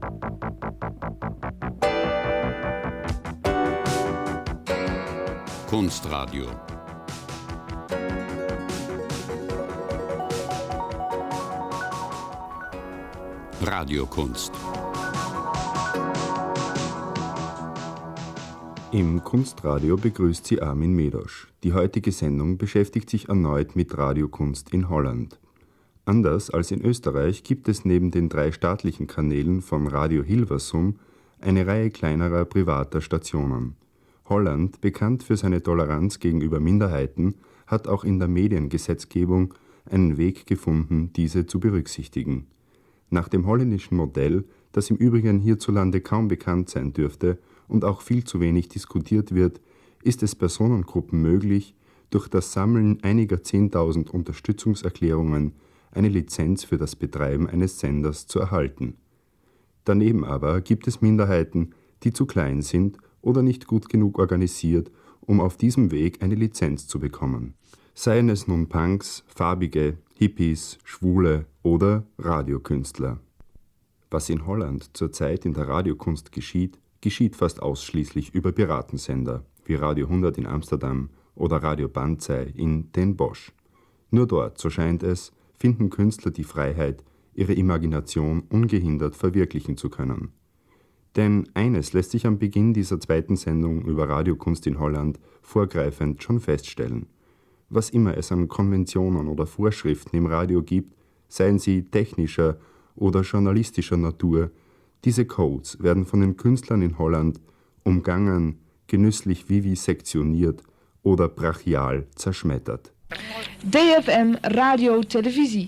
Kunstradio. Radiokunst. Im Kunstradio begrüßt Sie Armin Medosch. Die heutige Sendung beschäftigt sich erneut mit Radiokunst in Holland. Anders als in Österreich gibt es neben den 3 staatlichen Kanälen von Radio Hilversum eine Reihe kleinerer privater Stationen. Holland, bekannt für seine Toleranz gegenüber Minderheiten, hat auch in der Mediengesetzgebung einen Weg gefunden, diese zu berücksichtigen. Nach dem holländischen Modell, das im Übrigen hierzulande kaum bekannt sein dürfte und auch viel zu wenig diskutiert wird, ist es Personengruppen möglich, durch das Sammeln einiger 10.000 Unterstützungserklärungen eine Lizenz für das Betreiben eines Senders zu erhalten. Daneben aber gibt es Minderheiten, die zu klein sind oder nicht gut genug organisiert, um auf diesem Weg eine Lizenz zu bekommen. Seien es nun Punks, Farbige, Hippies, Schwule oder Radiokünstler. Was in Holland zurzeit in der Radiokunst geschieht, geschieht fast ausschließlich über Piratensender, wie Radio 100 in Amsterdam oder Radio Banzai in Den Bosch. Nur dort, so scheint es, finden Künstler die Freiheit, ihre Imagination ungehindert verwirklichen zu können. Denn eines lässt sich am Beginn dieser zweiten Sendung über Radiokunst in Holland vorgreifend schon feststellen. Was immer es an Konventionen oder Vorschriften im Radio gibt, seien sie technischer oder journalistischer Natur, diese Codes werden von den Künstlern in Holland umgangen, genüsslich vivisektioniert oder brachial zerschmettert. DFM Radio Televisie.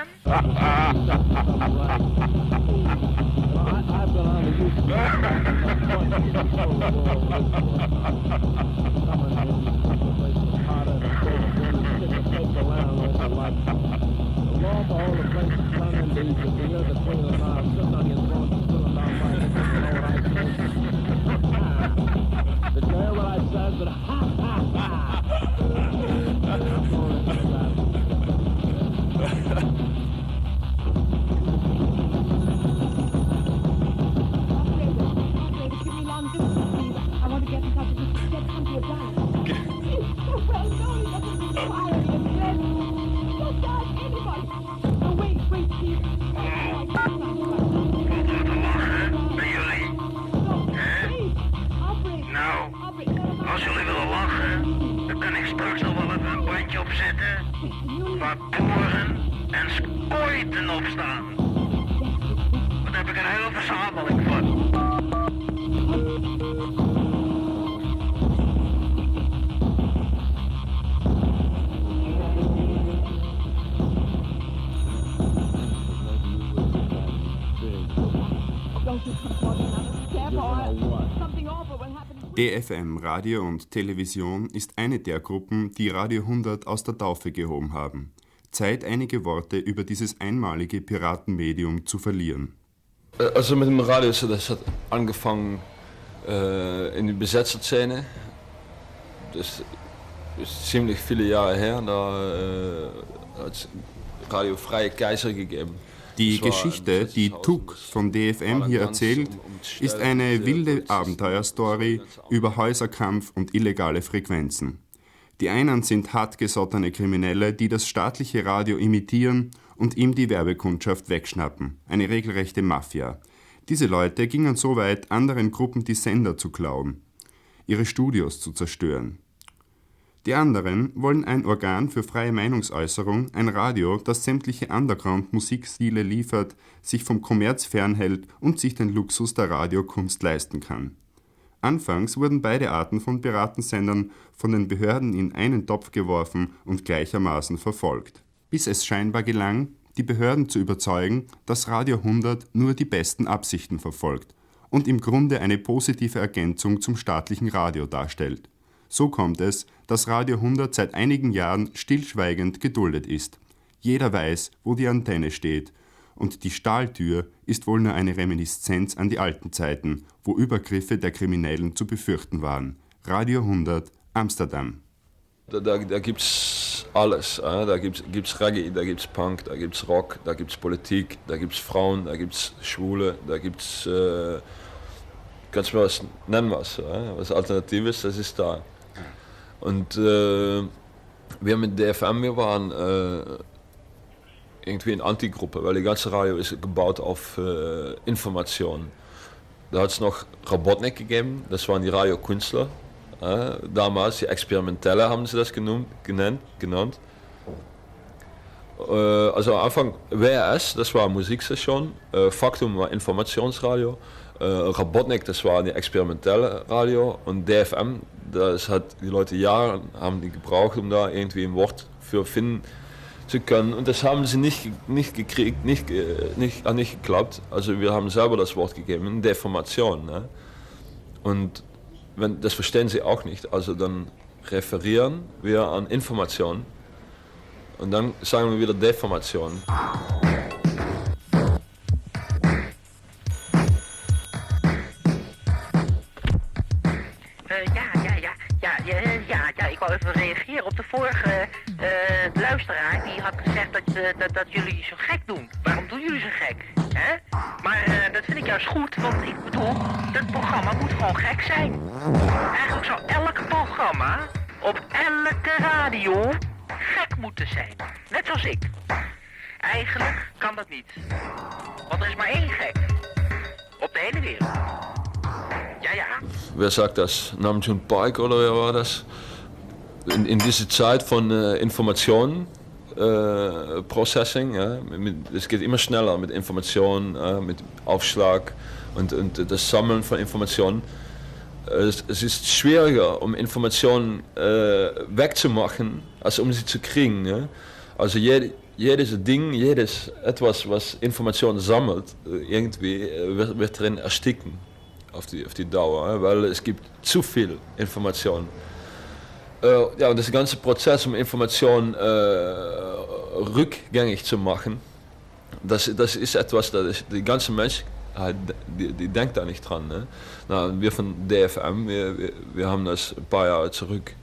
Als jullie willen lachen, dan kan ik straks nog wel even een bandje opzetten waar boeren en skooiten op staan. Daar heb ik een hele verzameling van. DFM Radio und Television ist eine der Gruppen, die Radio 100 aus der Taufe gehoben haben. Zeit, einige Worte über dieses einmalige Piratenmedium zu verlieren. Also mit dem Radio, das hat angefangen in die Besetzerszene. Das ist ziemlich viele Jahre her, da hat es Radio Freie Kaiser gegeben. Die Geschichte, die Tuk von DFM hier erzählt, ist eine wilde Abenteuerstory über Häuserkampf und illegale Frequenzen. Die einen sind hartgesottene Kriminelle, die das staatliche Radio imitieren und ihm die Werbekundschaft wegschnappen. Eine regelrechte Mafia. Diese Leute gingen so weit, anderen Gruppen die Sender zu klauen, ihre Studios zu zerstören. Die anderen wollen ein Organ für freie Meinungsäußerung, ein Radio, das sämtliche Underground-Musikstile liefert, sich vom Kommerz fernhält und sich den Luxus der Radiokunst leisten kann. Anfangs wurden beide Arten von Piratensendern von den Behörden in einen Topf geworfen und gleichermaßen verfolgt. Bis es scheinbar gelang, die Behörden zu überzeugen, dass Radio 100 nur die besten Absichten verfolgt und im Grunde eine positive Ergänzung zum staatlichen Radio darstellt. So kommt es, dass Radio 100 seit einigen Jahren stillschweigend geduldet ist. Jeder weiß, wo die Antenne steht. Und die Stahltür ist wohl nur eine Reminiszenz an die alten Zeiten, wo Übergriffe der Kriminellen zu befürchten waren. Radio 100, Amsterdam. Da gibt's alles. Da gibt's Reggae, da gibt's Punk, da gibt's Rock, da gibt's Politik, da gibt's Frauen, da gibt's Schwule, da gibt's kannst du mir was nennen, was Alternatives, das ist da. Und wir mit DFM, wir waren irgendwie eine Antigruppe, weil die ganze Radio ist gebaut auf Information. Da hat es noch Robotnik gegeben, das waren die Radiokünstler. Damals, die Experimentelle haben sie das genannt. Also am Anfang WRS, das war Musikstation, Faktum war Informationsradio, Robotnik, das war die experimentelle Radio und DFM, das hat die Leute Jahre haben die gebraucht, um da irgendwie ein Wort für finden zu können und das haben sie nicht gekriegt, nicht geklappt. Also wir haben selber das Wort gegeben, Deformation. Ne? Und das verstehen sie auch nicht, also dann referieren wir an Information und dann sagen wir wieder Deformation. Ja, ik wou even reageren op de vorige luisteraar. Die had gezegd dat jullie zo gek doen. Waarom doen jullie zo gek? Hè? Maar dat vind ik juist goed, want ik bedoel, dat programma moet gewoon gek zijn. Eigenlijk zou elk programma op elke radio gek moeten zijn. Net zoals ik. Eigenlijk kan dat niet. Want er is maar één gek. Op de hele wereld. Ja. Wer sagt das? Namjoon Pike oder wer war das? In dieser Zeit von Informationen, Processing, ja, es geht immer schneller mit Informationen, mit Aufschlag und das Sammeln von Informationen. Es ist schwieriger, um Informationen wegzumachen, als um sie zu kriegen. Ja? Also jedes Ding, etwas, was Informationen sammelt, irgendwie wird drin ersticken. Auf die Dauer, weil es gibt zu viel Information. Ja, und das ganze Prozess, um Information rückgängig zu machen, das ist etwas, das die ganze Menschheit, die denkt da nicht dran. Ne? Na, wir von DFM, wir haben das ein paar Jahre zurück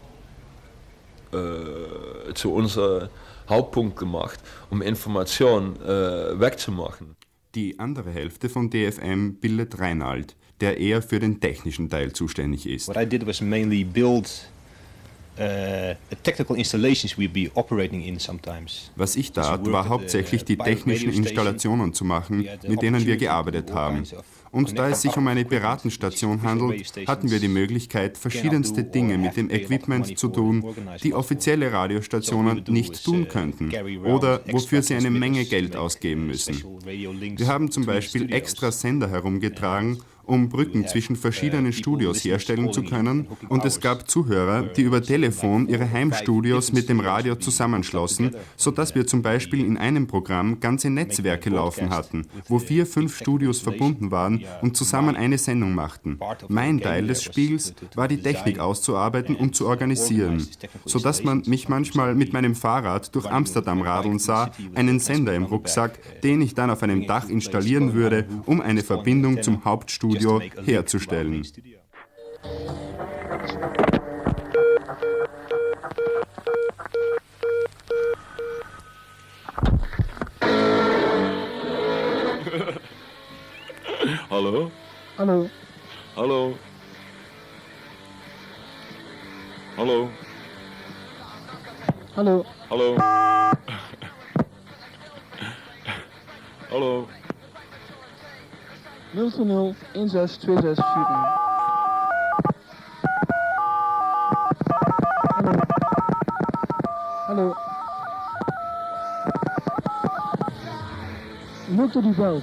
zu unserem Hauptpunkt gemacht, um Information wegzumachen. Die andere Hälfte von DFM bildet Reinald, der eher für den technischen Teil zuständig ist. What I did was mainly build technical installations we'd be operating in sometimes. Was ich tat, war hauptsächlich die technischen Installationen zu machen, mit denen wir gearbeitet haben. Und da es sich um eine Piratenstation handelt, hatten wir die Möglichkeit, verschiedenste Dinge mit dem Equipment zu tun, die offizielle Radiostationen nicht tun könnten oder wofür sie eine Menge Geld ausgeben müssen. Wir haben zum Beispiel extra Sender herumgetragen, um Brücken zwischen verschiedenen Studios herstellen zu können, und es gab Zuhörer, die über Telefon ihre Heimstudios mit dem Radio zusammenschlossen, sodass wir zum Beispiel in einem Programm ganze Netzwerke laufen hatten, wo 4, 5 Studios verbunden waren und zusammen eine Sendung machten. Mein Teil des Spiels war, die Technik auszuarbeiten und zu organisieren, sodass man mich manchmal mit meinem Fahrrad durch Amsterdam radeln sah, einen Sender im Rucksack, den ich dann auf einem Dach installieren würde, um eine Verbindung zum Hauptstudio herzustellen. Hallo? Hallo. Hallo? Hallo? Hallo. Hallo? Hallo? 020 162641. Hallo. Hallo. Mulder die belt.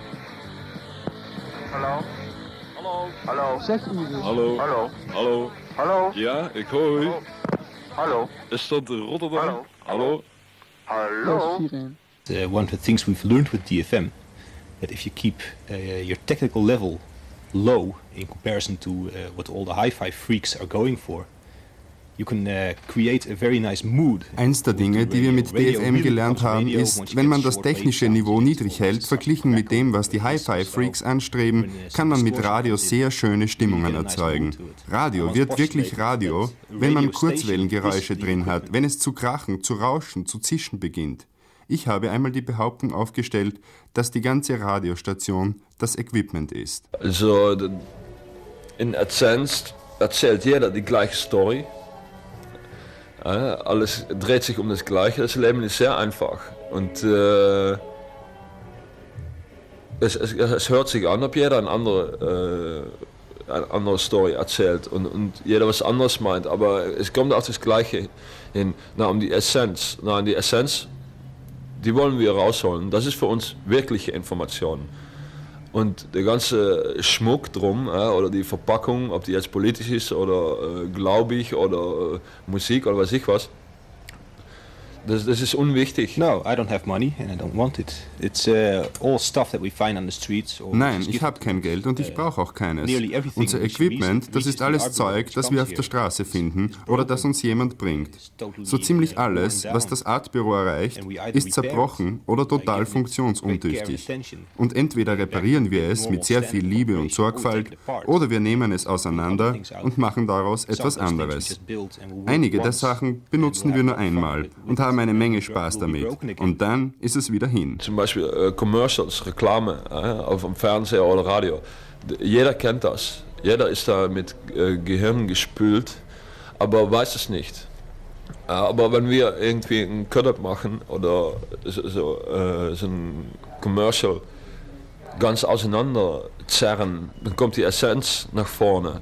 Hallo? Hallo? Hallo? Zegt u dus. Hallo? Hallo? Hallo? Hallo? Ja, ik hoor u. Hallo? Is dat Rotterdam? Hallo? Hallo? Hallo? 641. One of the things we've learned with DFM, that if you keep your technical level low in comparison to what all the hi-fi freaks are going for, You can create a very nice mood. Eins der Dinge, die wir mit DFM gelernt haben, ist, wenn man das technische Niveau niedrig hält, verglichen mit dem, was die Hi-Fi-Freaks anstreben, kann man mit Radio sehr schöne Stimmungen erzeugen. Radio wird wirklich Radio, wenn man Kurzwellengeräusche drin hat, wenn es zu krachen, zu rauschen, zu zischen beginnt. Ich habe einmal die Behauptung aufgestellt, dass die ganze Radiostation das Equipment ist. Also in Essenz erzählt jeder die gleiche Story. Alles dreht sich um das Gleiche. Das Leben ist sehr einfach. Und es hört sich an, ob jeder eine andere Story erzählt und jeder was anderes meint. Aber es kommt auf das Gleiche hin. Um die Essenz. In die Essenz, die wollen wir rausholen. Das ist für uns wirkliche Information. Und der ganze Schmuck drum, oder die Verpackung, ob die jetzt politisch ist oder glaubig oder Musik oder weiß ich was, das ist unwichtig. No, I don't have money and I don't want it. It's all stuff that we find on the streets. Nein, ich habe kein Geld und ich brauche auch keines. Unser Equipment, das ist alles Zeug, das wir auf der Straße finden oder das uns jemand bringt. So ziemlich alles, was das Artbüro erreicht, ist zerbrochen oder total funktionsuntüchtig. Und entweder reparieren wir es mit sehr viel Liebe und Sorgfalt oder wir nehmen es auseinander und machen daraus etwas anderes. Einige der Sachen benutzen wir nur einmal und haben eine Menge Spaß damit. Und dann ist es wieder hin. Zum Beispiel Commercials, Reklame auf dem Fernseher oder Radio. Jeder kennt das. Jeder ist da mit Gehirn gespült, aber weiß es nicht. Aber wenn wir irgendwie einen Cut-Up machen oder so ein Commercial ganz auseinander zerren, dann kommt die Essenz nach vorne.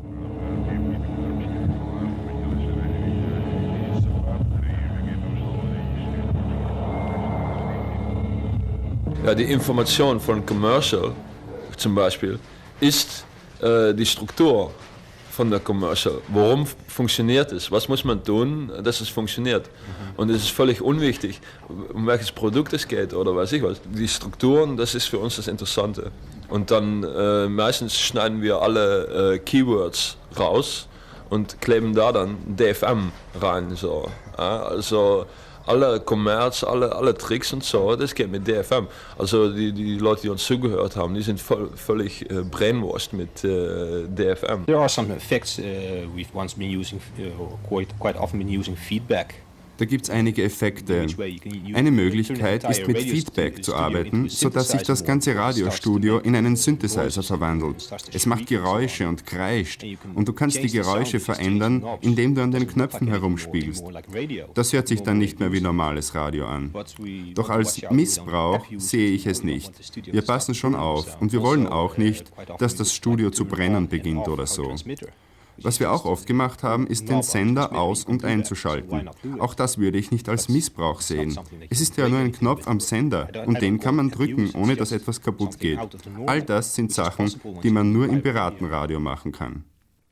Ja, die Information von Commercial zum Beispiel ist die Struktur von der Commercial. Warum funktioniert es? Was muss man tun, dass es funktioniert? Und es ist völlig unwichtig, um welches Produkt es geht oder weiß ich was. Die Strukturen, das ist für uns das Interessante. Und dann meistens schneiden wir alle Keywords raus und kleben da dann DFM rein. So. Also alle Kommerz, alle Tricks und so, das geht mit DFM. Also die Leute, die uns zugehört haben, die sind völlig brainwashed mit DFM. There are some effects we've once been using, quite often been using feedback. Da gibt es einige Effekte. Eine Möglichkeit ist, mit Feedback zu arbeiten, sodass sich das ganze Radiostudio in einen Synthesizer verwandelt. Es macht Geräusche und kreischt und du kannst die Geräusche verändern, indem du an den Knöpfen herumspielst. Das hört sich dann nicht mehr wie normales Radio an. Doch als Missbrauch sehe ich es nicht. Wir passen schon auf und wir wollen auch nicht, dass das Studio zu brennen beginnt oder so. Was wir auch oft gemacht haben, ist den Sender aus- und einzuschalten. Auch das würde ich nicht als Missbrauch sehen. Es ist ja nur ein Knopf am Sender und den kann man drücken, ohne dass etwas kaputt geht. All das sind Sachen, die man nur im Piratenradio machen kann.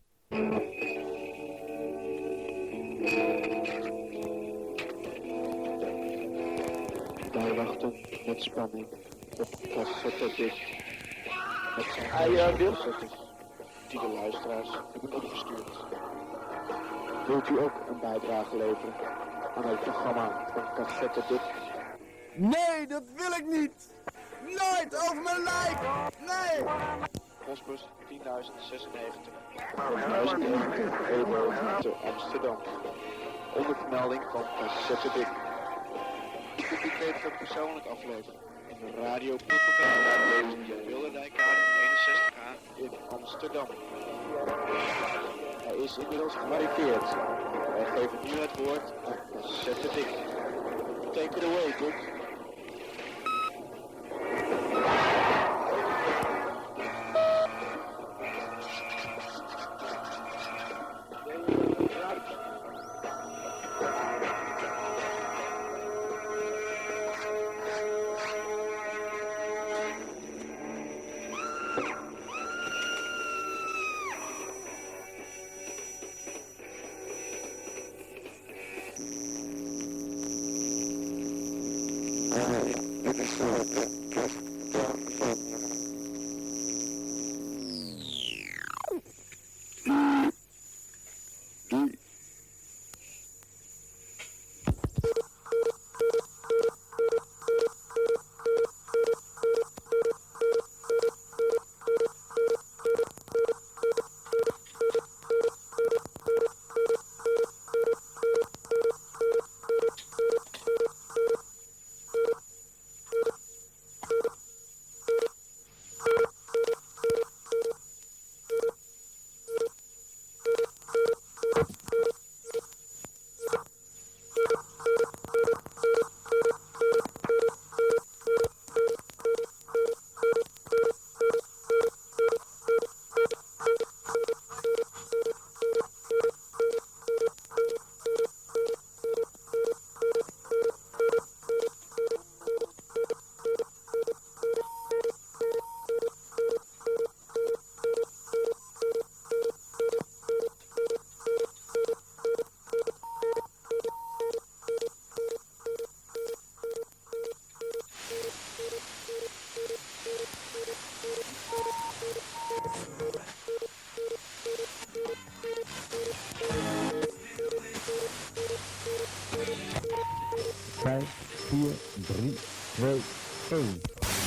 Wij wachten met spanning op Cassette Dick. Het zijn cassettes die de luisteraars hebben opgestuurd. Wilt u ook een bijdrage leveren aan het programma van Cassette Dick? Nee, dat wil ik niet! Nooit over mijn lijk! Nee! Postbus 10.096 te Amsterdam. Onder vermelding van Cassette Dick. Ik heb die keer persoonlijk afleveren. In de Radio Proeflokaal via Wilderdijkade 61A in Amsterdam. Hij is inmiddels gemarkeerd. Wij geven nu het woord aan Cassette Dick. Take it away, Dick. schön.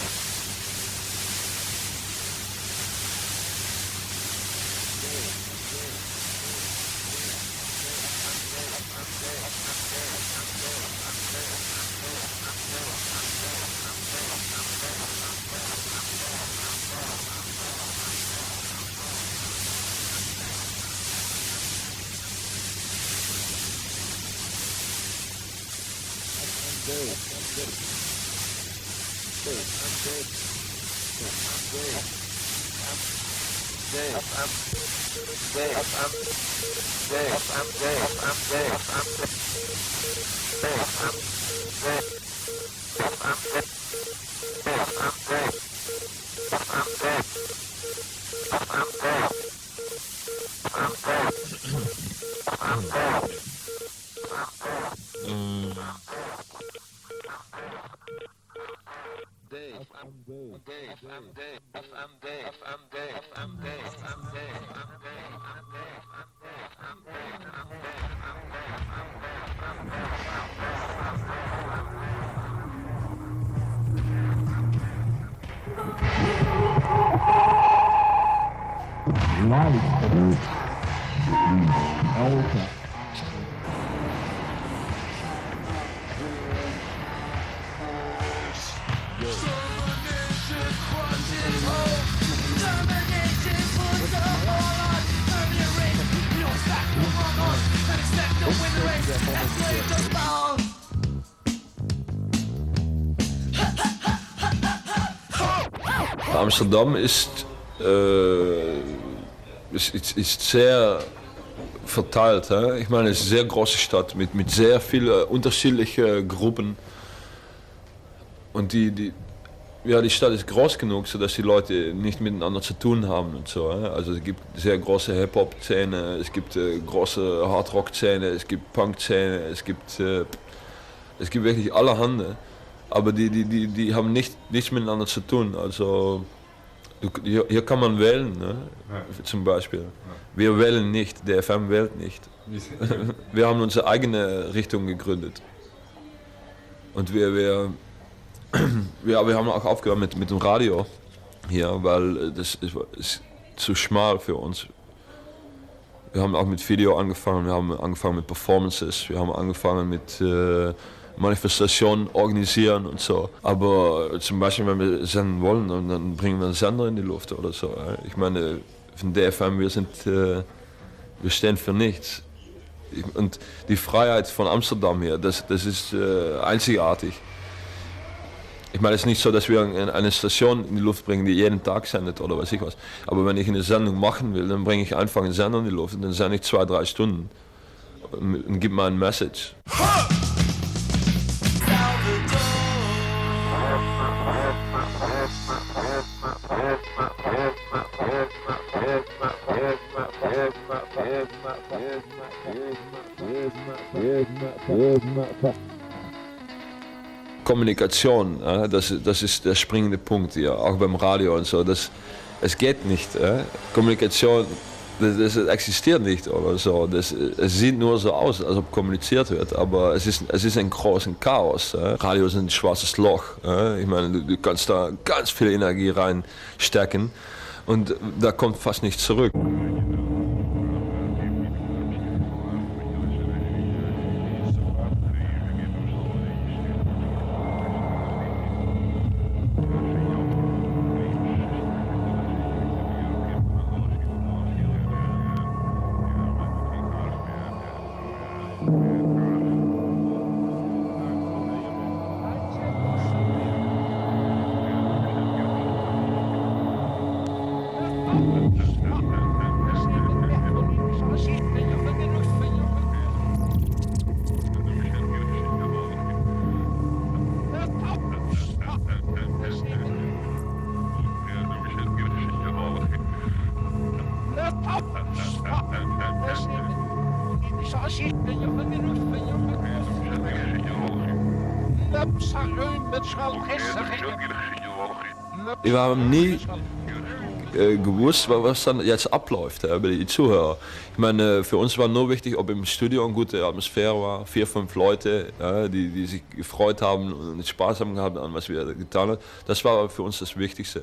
Amsterdam ist sehr verteilt. Hè? Ich meine, es ist eine sehr große Stadt mit sehr vielen unterschiedlichen Gruppen. Und die Stadt ist groß genug, sodass die Leute nicht miteinander zu tun haben und so. Hè? Also es gibt sehr große Hip-Hop-Szene, es gibt große Hard-Rock-Szene, es gibt Punk-Szene, es gibt wirklich allerhande. Aber die haben nichts miteinander zu tun. Also hier kann man wählen, ne? Ja. Zum Beispiel. Ja. Wir wählen nicht, DFM wählt nicht. Wir haben unsere eigene Richtung gegründet. Und wir haben auch aufgehört mit dem Radio hier, weil das ist zu schmal für uns. Wir haben auch mit Video angefangen, wir haben angefangen mit Performances, wir haben angefangen mit Manifestationen organisieren und so. Aber zum Beispiel, wenn wir senden wollen, dann bringen wir einen Sender in die Luft oder so. Ich meine, von DFM, wir stehen für nichts. Und die Freiheit von Amsterdam hier, das ist einzigartig. Ich meine, es ist nicht so, dass wir eine Station in die Luft bringen, die jeden Tag sendet oder weiß ich was. Aber wenn ich eine Sendung machen will, dann bringe ich einfach einen Sender in die Luft und dann sende ich 2-3 Stunden und gebe mal ein Message. Kommunikation, das ist der springende Punkt hier, auch beim Radio und so. Es geht nicht. Kommunikation, das existiert nicht oder so. Es sieht nur so aus, als ob kommuniziert wird, aber es ist ein großes Chaos. Radio ist ein schwarzes Loch. Ich meine, du kannst da ganz viel Energie reinstecken und da kommt fast nichts zurück. Wir haben nie gewusst, was dann jetzt abläuft bei den Zuhörern. Ich meine, für uns war nur wichtig, ob im Studio eine gute Atmosphäre war, 4, 5 Leute, die sich gefreut haben und Spaß haben gehabt an was wir getan haben. Das war für uns das Wichtigste.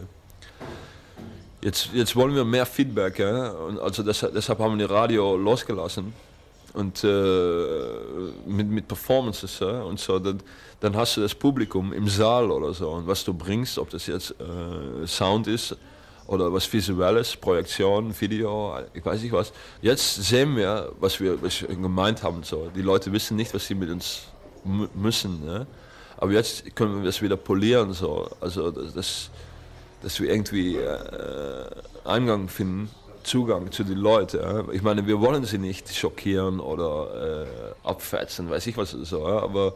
Jetzt wollen wir mehr Feedback, und also deshalb haben wir die Radio losgelassen und mit Performances und so. Dann hast du das Publikum im Saal oder so und was du bringst, ob das jetzt Sound ist oder was Visuelles, Projektion, Video, ich weiß nicht was. Jetzt sehen wir, was wir gemeint haben. So. Die Leute wissen nicht, was sie mit uns müssen. Ne? Aber jetzt können wir das wieder polieren, so. Also dass wir irgendwie Eingang finden, Zugang zu den Leuten. Ich meine, wir wollen sie nicht schockieren oder abfetzen, weiß ich was so, aber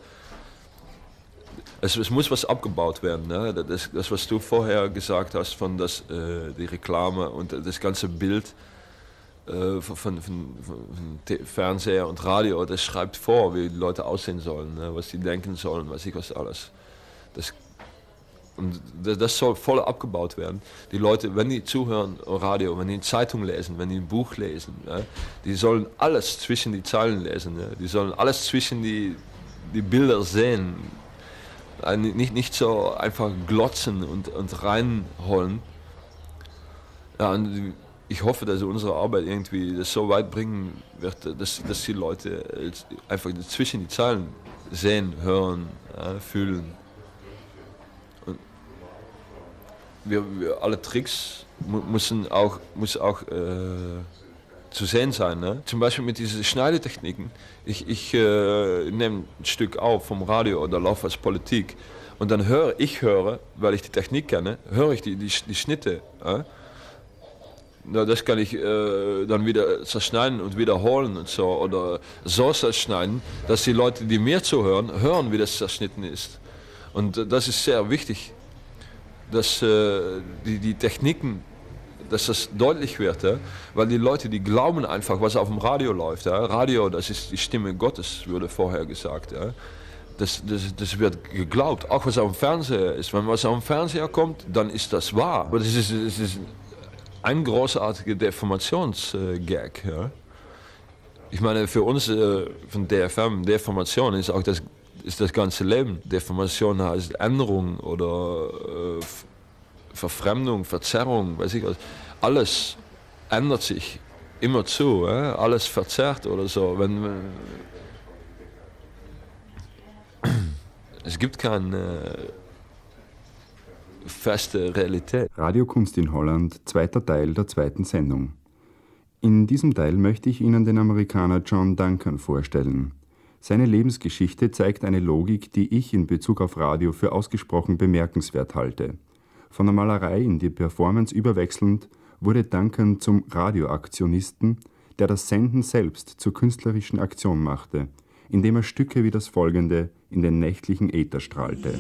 es muss was abgebaut werden. Ne? Das, was du vorher gesagt hast, von die Reklame und das ganze Bild von Fernseher und Radio, das schreibt vor, wie die Leute aussehen sollen, ne? Was sie denken sollen, weiß ich was alles. Das soll voll abgebaut werden. Die Leute, wenn die zuhören, Radio, wenn die eine Zeitung lesen, wenn die ein Buch lesen, die sollen alles zwischen die Zeilen lesen. Die sollen alles zwischen die Bilder sehen. Nicht so einfach glotzen und reinholen. Ja, und ich hoffe, dass unsere Arbeit irgendwie das so weit bringen wird, dass die Leute einfach zwischen die Zeilen sehen, hören, fühlen. Und wir alle Tricks müssen auch zu sehen sein. Ne? Zum Beispiel mit diesen Schneidetechniken. Ich nehme ein Stück auf vom Radio oder laufe als Politik und dann höre, weil ich die Technik kenne, höre ich die Schnitte. Das kann ich dann wieder zerschneiden und wiederholen und so oder so zerschneiden, dass die Leute, die mir zuhören, hören, wie das zerschnitten ist. Und das ist sehr wichtig, dass die Techniken, dass das deutlich wird, weil die Leute, die glauben einfach, was auf dem Radio läuft. Radio, das ist die Stimme Gottes, wurde vorher gesagt. Das wird geglaubt, auch was auf dem Fernseher ist. Wenn was auf dem Fernseher kommt, dann ist das wahr. Aber das ist ein großartiger Deformationsgag. Ich meine, für uns von DFM, Deformation ist auch das ganze Leben. Deformation heißt Änderung oder Verfremdung, Verzerrung, weiß ich was. Alles ändert sich immerzu, alles verzerrt oder so. Es gibt keine feste Realität. Radiokunst in Holland, zweiter Teil der zweiten Sendung. In diesem Teil möchte ich Ihnen den Amerikaner John Duncan vorstellen. Seine Lebensgeschichte zeigt eine Logik, die ich in Bezug auf Radio für ausgesprochen bemerkenswert halte. Von der Malerei in die Performance überwechselnd wurde Duncan zum Radioaktionisten, der das Senden selbst zur künstlerischen Aktion machte, indem er Stücke wie das folgende in den nächtlichen Äther strahlte.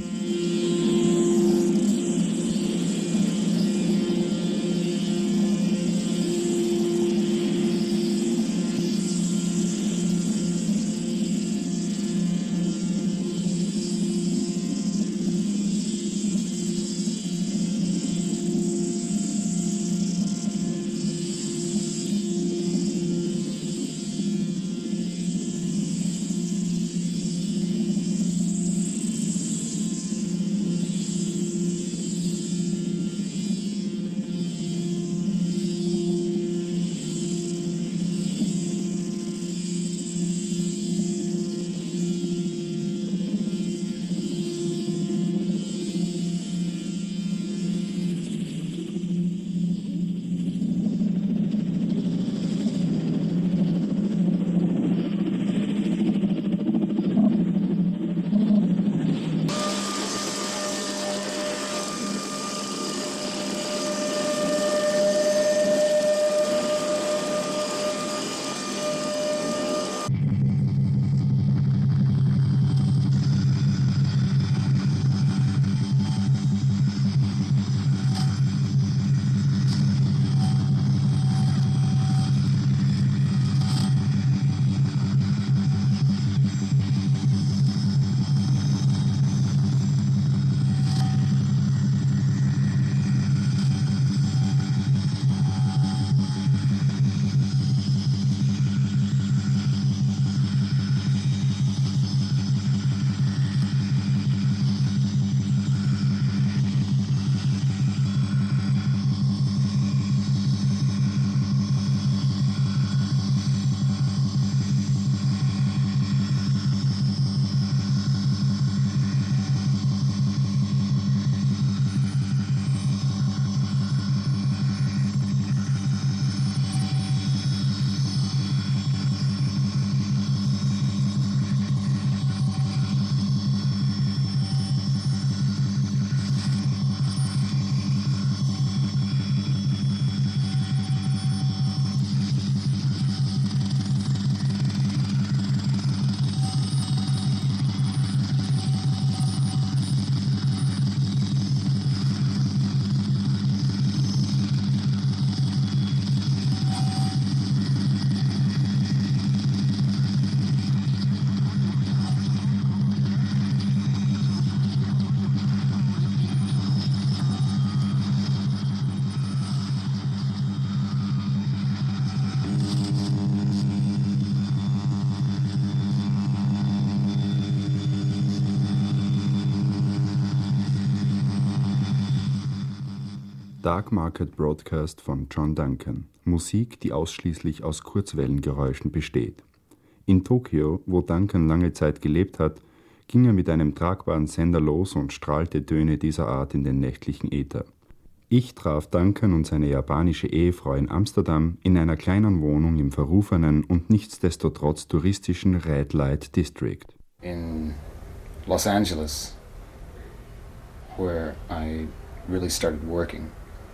Dark Market Broadcast von John Duncan. Musik, die ausschließlich aus Kurzwellengeräuschen besteht. In Tokio, wo Duncan lange Zeit gelebt hat, ging er mit einem tragbaren Sender los und strahlte Töne dieser Art in den nächtlichen Äther. Ich traf Duncan und seine japanische Ehefrau in Amsterdam in einer kleinen Wohnung im verrufenen und nichtsdestotrotz touristischen Red Light District. In Los Angeles, where I really started working.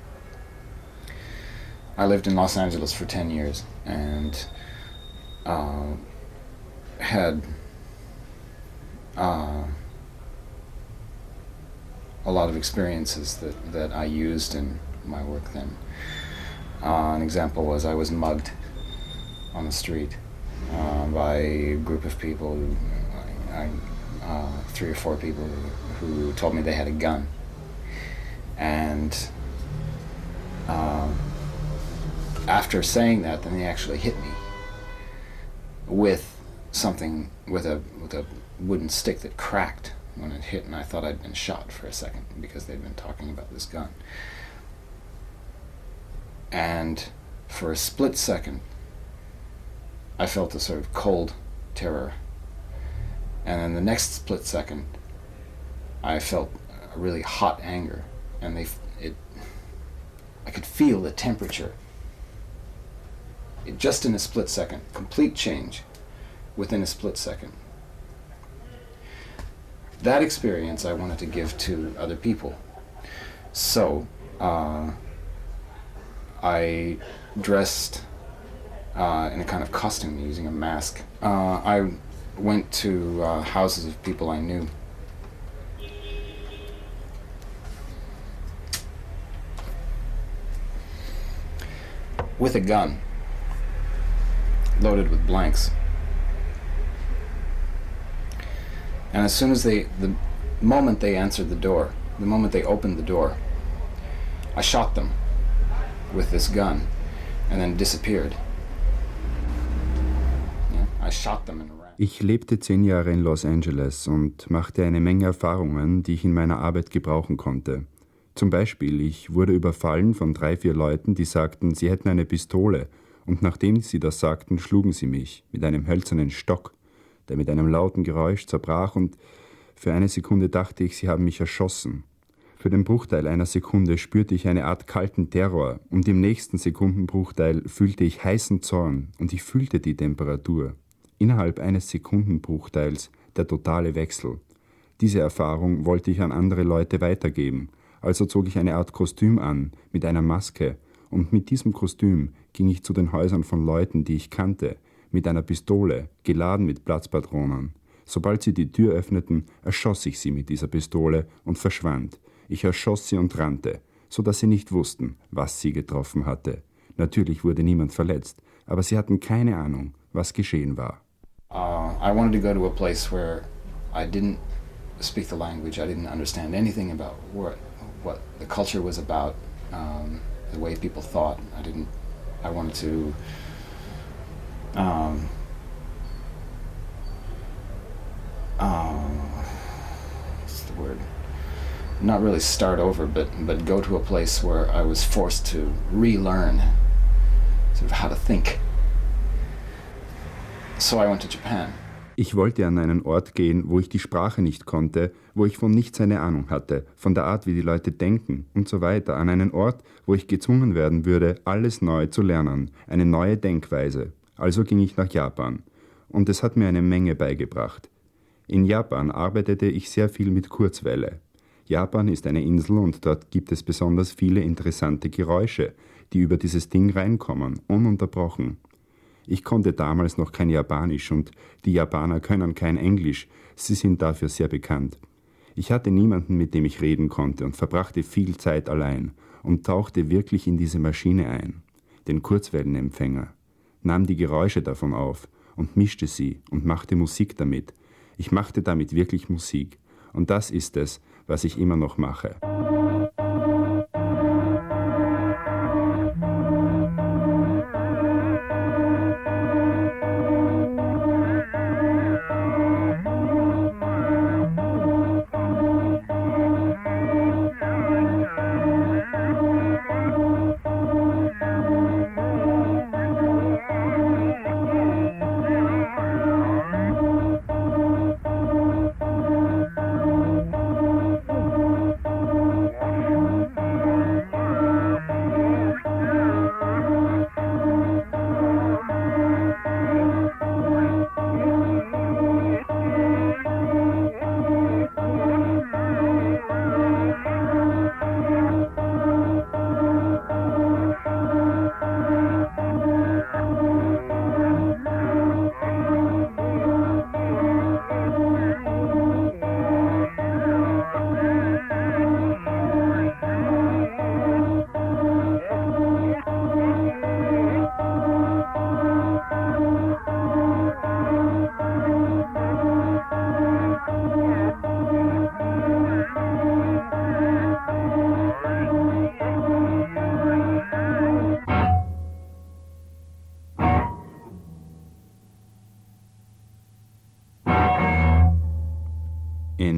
I lived in Los Angeles for 10 years and had a lot of experiences that I used in my work then. An example was I was mugged on the street by a group of people, 3 or 4 people who told me they had a gun. And after saying that, then they actually hit me with something, with a wooden stick that cracked when it hit, and I thought I'd been shot for a second because they'd been talking about this gun. And for a split second, I felt a sort of cold terror. And then the next split second, I felt a really hot anger, and I could feel the temperature. Just in a split second, complete change within a split second. That experience I wanted to give to other people. So I dressed in a kind of costume using a mask. I went to houses of people I knew. With a gun, loaded with blanks. And as soon as the moment they answered the door, the moment they opened the door, I shot them with this gun and then disappeared. Yeah, I shot them in a round. Ich lebte 10 Jahre in Los Angeles und machte eine Menge Erfahrungen, die ich in meiner Arbeit gebrauchen konnte. Zum Beispiel, ich wurde überfallen von 3, 4 Leuten, die sagten, sie hätten eine Pistole, und nachdem sie das sagten, schlugen sie mich mit einem hölzernen Stock, der mit einem lauten Geräusch zerbrach, und für eine Sekunde dachte ich, sie haben mich erschossen. Für den Bruchteil einer Sekunde spürte ich eine Art kalten Terror, und im nächsten Sekundenbruchteil fühlte ich heißen Zorn, und ich fühlte die Temperatur. Innerhalb eines Sekundenbruchteils der totale Wechsel. Diese Erfahrung wollte ich an andere Leute weitergeben. Also zog ich eine Art Kostüm an, mit einer Maske, und mit diesem Kostüm ging ich zu den Häusern von Leuten, die ich kannte, mit einer Pistole, geladen mit Platzpatronen. Sobald sie die Tür öffneten, erschoss ich sie mit dieser Pistole und verschwand. Ich erschoss sie und rannte, so dass sie nicht wussten, was sie getroffen hatte. Natürlich wurde niemand verletzt, aber sie hatten keine Ahnung, was geschehen war. I wanted to go to a place where I didn't speak the language, I didn't understand anything about what the culture was about, the way people thought. I wanted to what's the word? Not really start over, but go to a place where I was forced to relearn sort of how to think. So I went to Japan. Ich wollte an einen Ort gehen, wo ich die Sprache nicht konnte, wo ich von nichts eine Ahnung hatte, von der Art, wie die Leute denken und so weiter. An einen Ort, wo ich gezwungen werden würde, alles neu zu lernen, eine neue Denkweise. Also ging ich nach Japan. Und es hat mir eine Menge beigebracht. In Japan arbeitete ich sehr viel mit Kurzwelle. Japan ist eine Insel und dort gibt es besonders viele interessante Geräusche, die über dieses Ding reinkommen, ununterbrochen. Ich konnte damals noch kein Japanisch und die Japaner können kein Englisch, sie sind dafür sehr bekannt. Ich hatte niemanden, mit dem ich reden konnte und verbrachte viel Zeit allein und tauchte wirklich in diese Maschine ein, den Kurzwellenempfänger, nahm die Geräusche davon auf und mischte sie und machte Musik damit. Ich machte damit wirklich Musik und das ist es, was ich immer noch mache.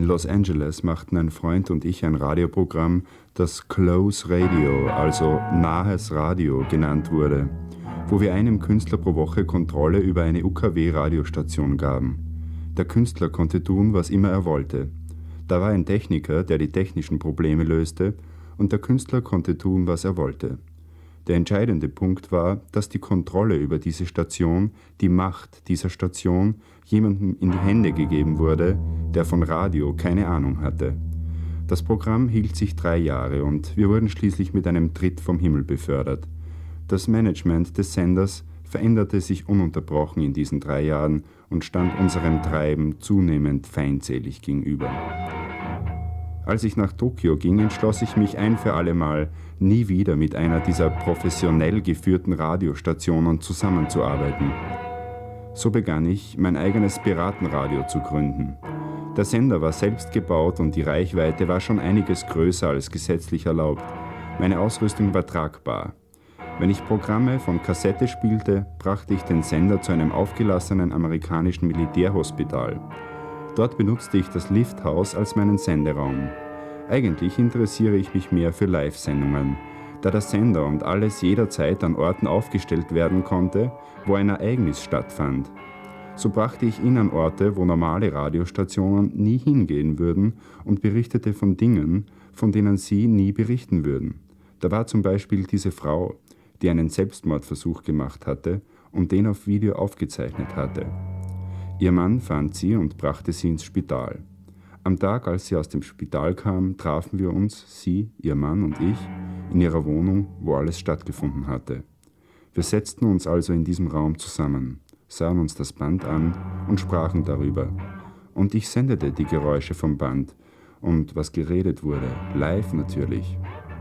Los Angeles machten ein Freund und ich ein Radioprogramm, das Close Radio, also nahes Radio genannt wurde, wo wir einem Künstler pro Woche Kontrolle über eine UKW-Radiostation gaben. Der Künstler konnte tun, was immer er wollte. Da war ein Techniker, der die technischen Probleme löste, und der Künstler konnte tun, was er wollte. Der entscheidende Punkt war, dass die Kontrolle über diese Station, die Macht dieser Station, jemandem in die Hände gegeben wurde, der von Radio keine Ahnung hatte. Das Programm hielt sich 3 Jahre und wir wurden schließlich mit einem Tritt vom Himmel befördert. Das Management des Senders veränderte sich ununterbrochen in diesen 3 Jahren und stand unserem Treiben zunehmend feindselig gegenüber. Als ich nach Tokio ging, entschloss ich mich ein für allemal, nie wieder mit einer dieser professionell geführten Radiostationen zusammenzuarbeiten. So begann ich, mein eigenes Piratenradio zu gründen. Der Sender war selbst gebaut und die Reichweite war schon einiges größer als gesetzlich erlaubt. Meine Ausrüstung war tragbar. Wenn ich Programme von Kassette spielte, brachte ich den Sender zu einem aufgelassenen amerikanischen Militärhospital. Dort benutzte ich das Lifthaus als meinen Senderaum. Eigentlich interessiere ich mich mehr für Live-Sendungen, da der Sender und alles jederzeit an Orten aufgestellt werden konnte, wo ein Ereignis stattfand. So brachte ich ihn an Orte, wo normale Radiostationen nie hingehen würden und berichtete von Dingen, von denen sie nie berichten würden. Da war zum Beispiel diese Frau, die einen Selbstmordversuch gemacht hatte und den auf Video aufgezeichnet hatte. Ihr Mann fand sie und brachte sie ins Spital. Am Tag, als sie aus dem Spital kam, trafen wir uns, sie, ihr Mann und ich, in ihrer Wohnung, wo alles stattgefunden hatte. Wir setzten uns also in diesem Raum zusammen, sahen uns das Band an und sprachen darüber. Und ich sendete die Geräusche vom Band und was geredet wurde, live natürlich.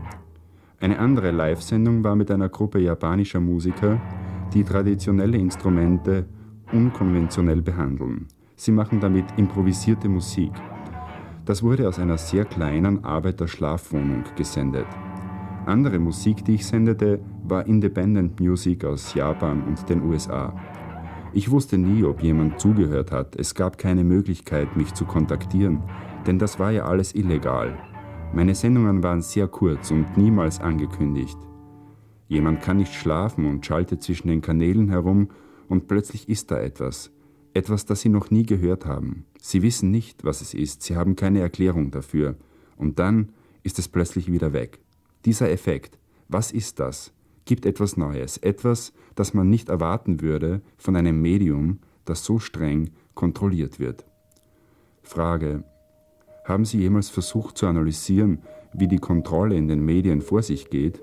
Eine andere Live-Sendung war mit einer Gruppe japanischer Musiker, die traditionelle Instrumente unkonventionell behandeln. Sie machen damit improvisierte Musik. Das wurde aus einer sehr kleinen Arbeiterschlafwohnung gesendet. Andere Musik, die ich sendete, war Independent Music aus Japan und den USA. Ich wusste nie, ob jemand zugehört hat. Es gab keine Möglichkeit, mich zu kontaktieren, denn das war ja alles illegal. Meine Sendungen waren sehr kurz und niemals angekündigt. Jemand kann nicht schlafen und schaltet zwischen den Kanälen herum und plötzlich ist da etwas. Etwas, das Sie noch nie gehört haben. Sie wissen nicht, was es ist, Sie haben keine Erklärung dafür. Und dann ist es plötzlich wieder weg. Dieser Effekt, was ist das? Gibt etwas Neues, etwas, das man nicht erwarten würde von einem Medium, das so streng kontrolliert wird. Frage: Haben Sie jemals versucht zu analysieren, wie die Kontrolle in den Medien vor sich geht?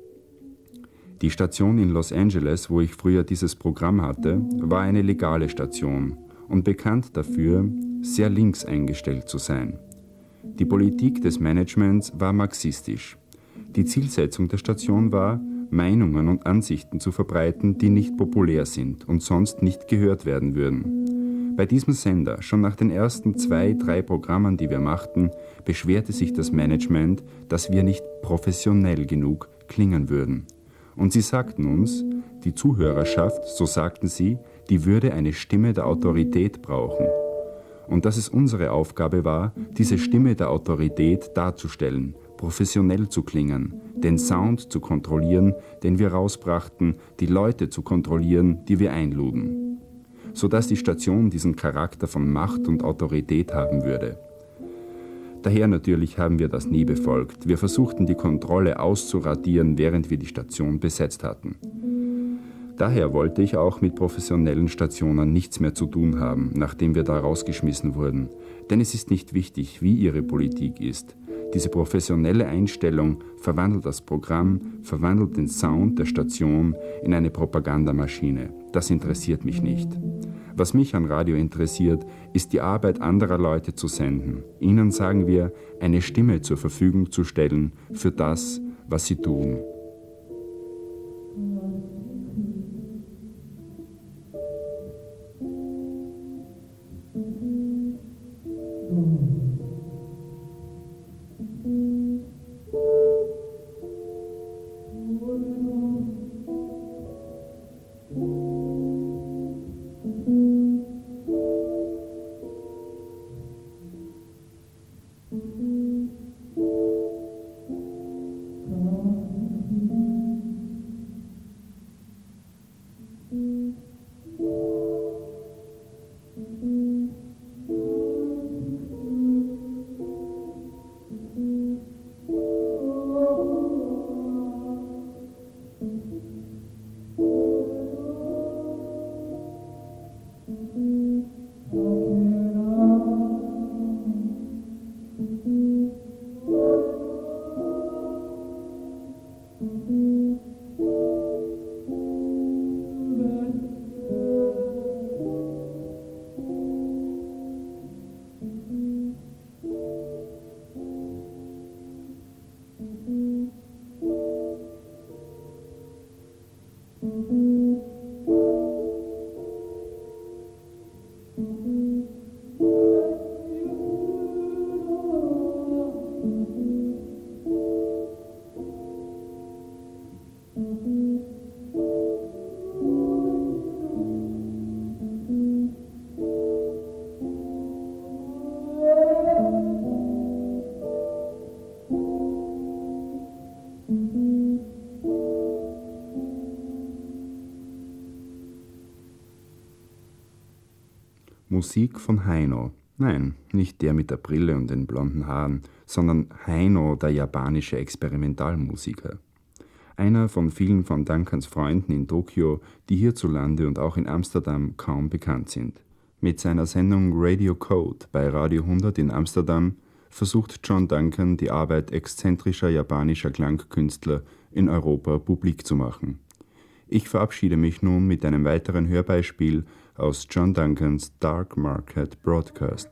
Die Station in Los Angeles, wo ich früher dieses Programm hatte, war eine legale Station und bekannt dafür, sehr links eingestellt zu sein. Die Politik des Managements war marxistisch. Die Zielsetzung der Station war, Meinungen und Ansichten zu verbreiten, die nicht populär sind und sonst nicht gehört werden würden. Bei diesem Sender, schon nach den ersten 2, 3 Programmen, die wir machten, beschwerte sich das Management, dass wir nicht professionell genug klingen würden. Und sie sagten uns, die Zuhörerschaft, so sagten sie, die würde eine Stimme der Autorität brauchen. Und dass es unsere Aufgabe war, diese Stimme der Autorität darzustellen, professionell zu klingen, den Sound zu kontrollieren, den wir rausbrachten, die Leute zu kontrollieren, die wir einluden. Sodass die Station diesen Charakter von Macht und Autorität haben würde. Daher natürlich haben wir das nie befolgt. Wir versuchten die Kontrolle auszuradieren, während wir die Station besetzt hatten. Daher wollte ich auch mit professionellen Stationen nichts mehr zu tun haben, nachdem wir da rausgeschmissen wurden. Denn es ist nicht wichtig, wie ihre Politik ist. Diese professionelle Einstellung verwandelt das Programm, verwandelt den Sound der Station in eine Propagandamaschine. Das interessiert mich nicht. Was mich an Radio interessiert, ist die Arbeit anderer Leute zu senden. Ihnen, sagen wir, eine Stimme zur Verfügung zu stellen für das, was sie tun. Musik von Heino. Nein, nicht der mit der Brille und den blonden Haaren, sondern Heino, der japanische Experimentalmusiker. Einer von vielen von Duncans Freunden in Tokio, die hierzulande und auch in Amsterdam kaum bekannt sind. Mit seiner Sendung Radio Code bei Radio 100 in Amsterdam versucht John Duncan, die Arbeit exzentrischer japanischer Klangkünstler in Europa publik zu machen. Ich verabschiede mich nun mit einem weiteren Hörbeispiel aus John Duncans Dark Market Broadcast.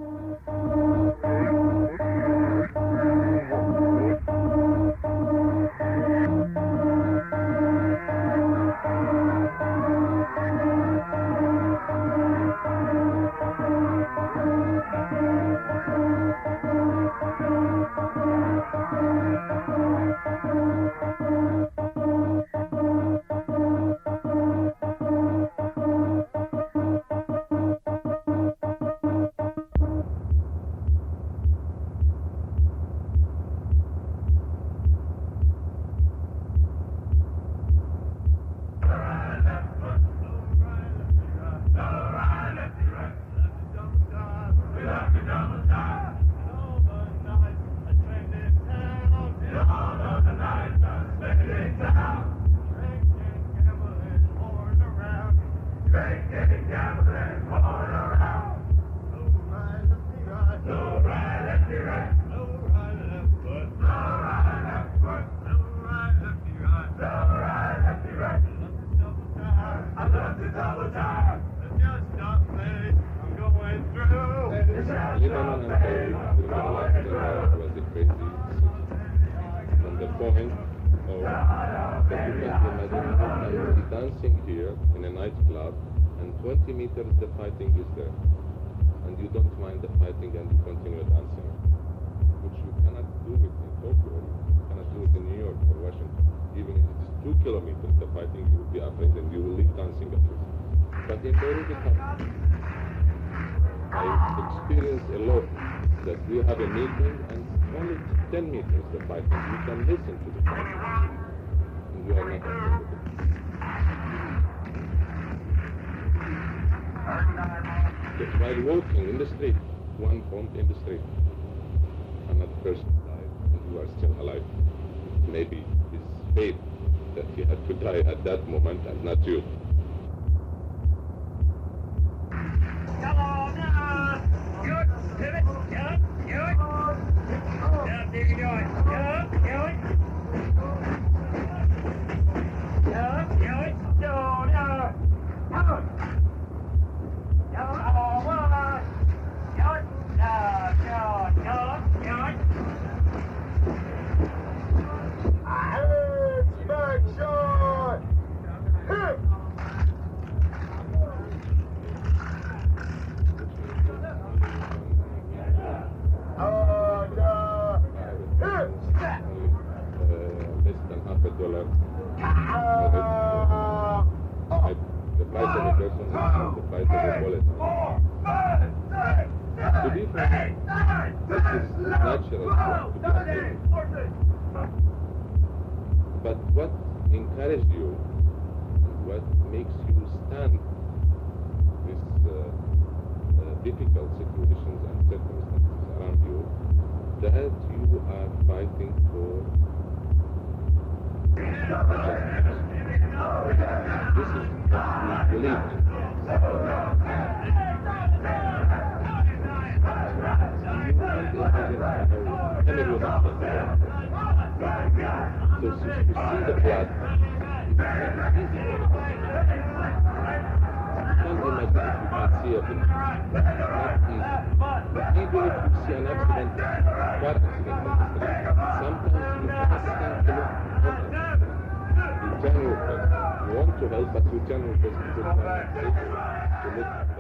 While walking in the street, one bumped in the street. Another person died, and you are still alive. Maybe it's fate that he had to die at that moment and not you. But what encouraged you, what makes you stand with difficult situations and circumstances around you, that you are fighting for justice. This is what we believe in. So to see the blood, it's easy. You can't imagine if you can see everything. It's not easy. But even if you see an accident, car accident on the street, sometimes you just can't look at it. You turn your face. You want to help, but you turn your face because you are safe to look